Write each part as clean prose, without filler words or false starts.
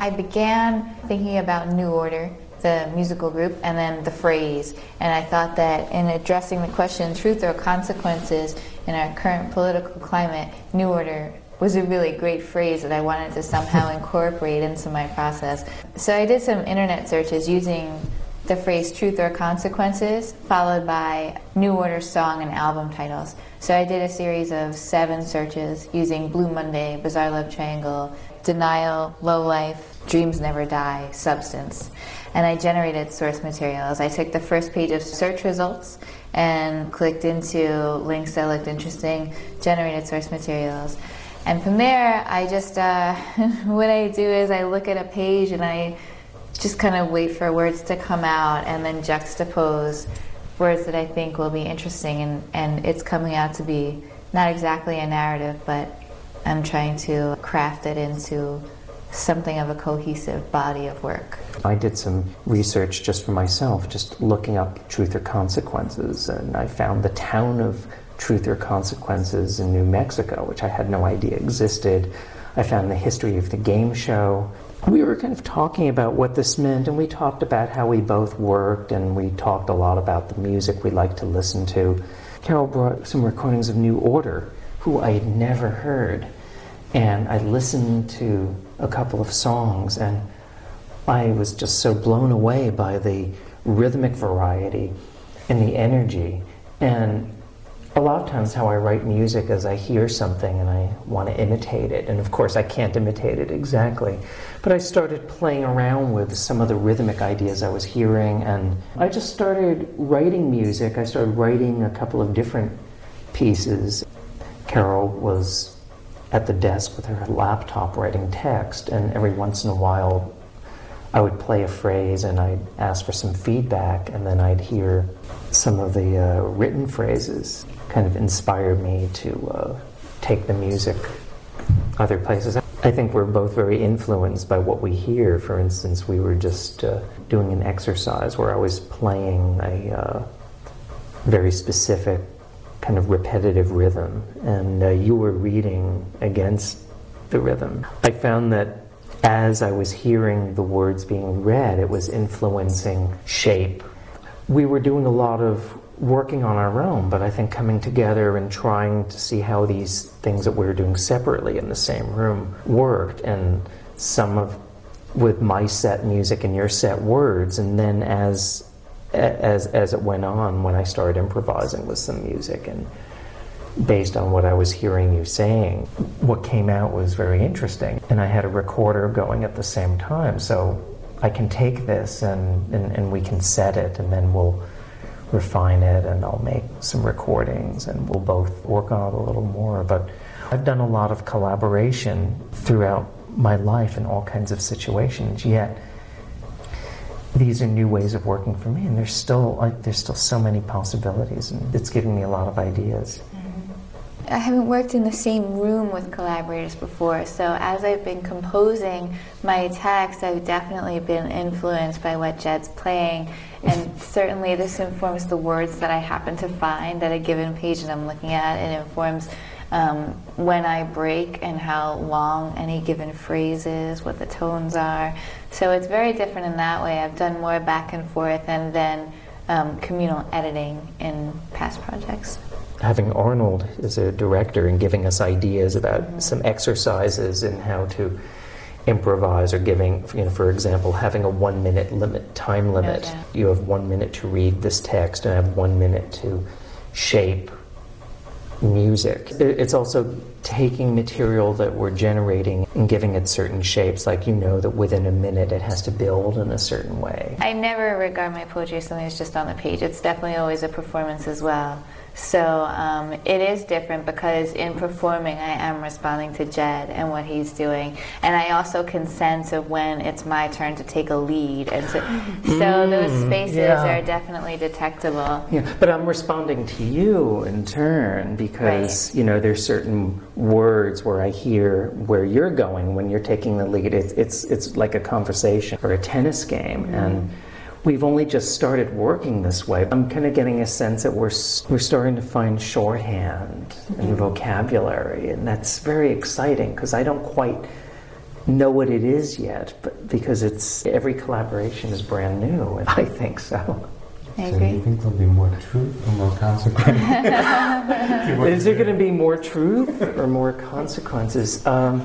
I began thinking about New Order, the musical group, and then the phrase. And I thought that in addressing the question, truth or consequences, in our current political climate, New Order was a really great phrase that I wanted to somehow incorporate into my process. So I did some internet searches using the phrase truth or consequences, followed by New Order song and album titles. So I did a series of 7 searches using Blue Monday, Bizarre Love Triangle, Denial, Low Life, Dreams Never Die, Substance. And I generated source materials. I took the first page of search results and clicked into links that looked interesting, generated source materials. And from there, I just, what I do is I look at a page and I just kind of wait for words to come out and then juxtapose words that I think will be interesting, and it's coming out to be not exactly a narrative, but I'm trying to craft it into something of a cohesive body of work. I did some research just for myself, just looking up Truth or Consequences, and I found the town of Truth or Consequences in New Mexico, which I had no idea existed. I found the history of the game show. We were kind of talking about what this meant, and we talked about how we both worked, and we talked a lot about the music we like to listen to. Carol brought some recordings of New Order, who I had never heard, and I listened to a couple of songs, and I was just so blown away by the rhythmic variety and the energy. And a lot of times how I write music is I hear something and I want to imitate it, and of course I can't imitate it exactly, but I started playing around with some of the rhythmic ideas I was hearing, and I just started writing music. I started writing a couple of different pieces. Carol was at the desk with her laptop writing text, and every once in a while I would play a phrase and I'd ask for some feedback, and then I'd hear some of the written phrases kind of inspired me to take the music other places. I think we're both very influenced by what we hear. For instance, we were just doing an exercise where I was playing a very specific kind of repetitive rhythm, and you were reading against the rhythm. I found that as I was hearing the words being read, it was influencing shape. We were doing a lot of working on our own, but I think coming together and trying to see how these things that we were doing separately in the same room worked, and some of with my set music and your set words, and then as it went on, when I started improvising with some music and based on what I was hearing you saying, what came out was very interesting. And I had a recorder going at the same time, so I can take this and we can set it, and then we'll refine it, and I'll make some recordings, and we'll both work on it a little more. But I've done a lot of collaboration throughout my life in all kinds of situations, yet these are new ways of working for me, and there's still so many possibilities, and it's giving me a lot of ideas. I haven't worked in the same room with collaborators before, so as I've been composing my text, I've definitely been influenced by what Jed's playing, and certainly this informs the words that I happen to find at a given page that I'm looking at. It informs when I break and how long any given phrase is, what the tones are. So it's very different in that way. I've done more back and forth and then communal editing in past projects. Having Arnold as a director and giving us ideas about some exercises in how to improvise, or giving, for example, having a 1 minute time limit. No doubt. You have 1 minute to read this text, and I have 1 minute to shape music. It's also taking material that we're generating and giving it certain shapes, like that within a minute it has to build in a certain way. I never regard my poetry as something that's just on the page. It's definitely always a performance as well. So it is different because in performing I am responding to Jed and what he's doing, and I also can sense of when it's my turn to take a lead, and so those spaces are definitely detectable. Yeah, but I'm responding to you in turn because there's certain words where I hear where you're going when you're taking the lead. It's like a conversation or a tennis game, and we've only just started working this way. I'm kind of getting a sense that we're starting to find shorthand and vocabulary, and that's very exciting because I don't quite know what it is yet, but because every collaboration is brand new, and I think so. I So agree. you think there'll be more truth or more consequence? Is there going to be more truth or more consequences?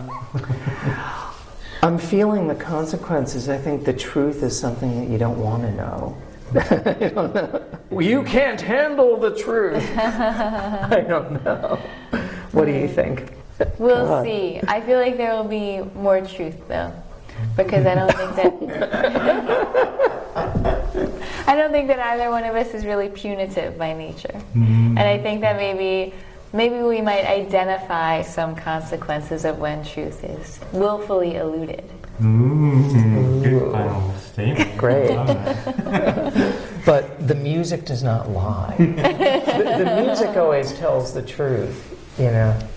I'm feeling the consequences. I think the truth is something that you don't want to know. I don't know. You can't handle the truth. I don't know. What do you think? We'll see. I feel like there will be more truth, though, because I don't think that either one of us is really punitive by nature, and I think that maybe we might identify some consequences of when truth is willfully eluded. Good final statement. Great. But the music does not lie. The music always tells the truth, you know.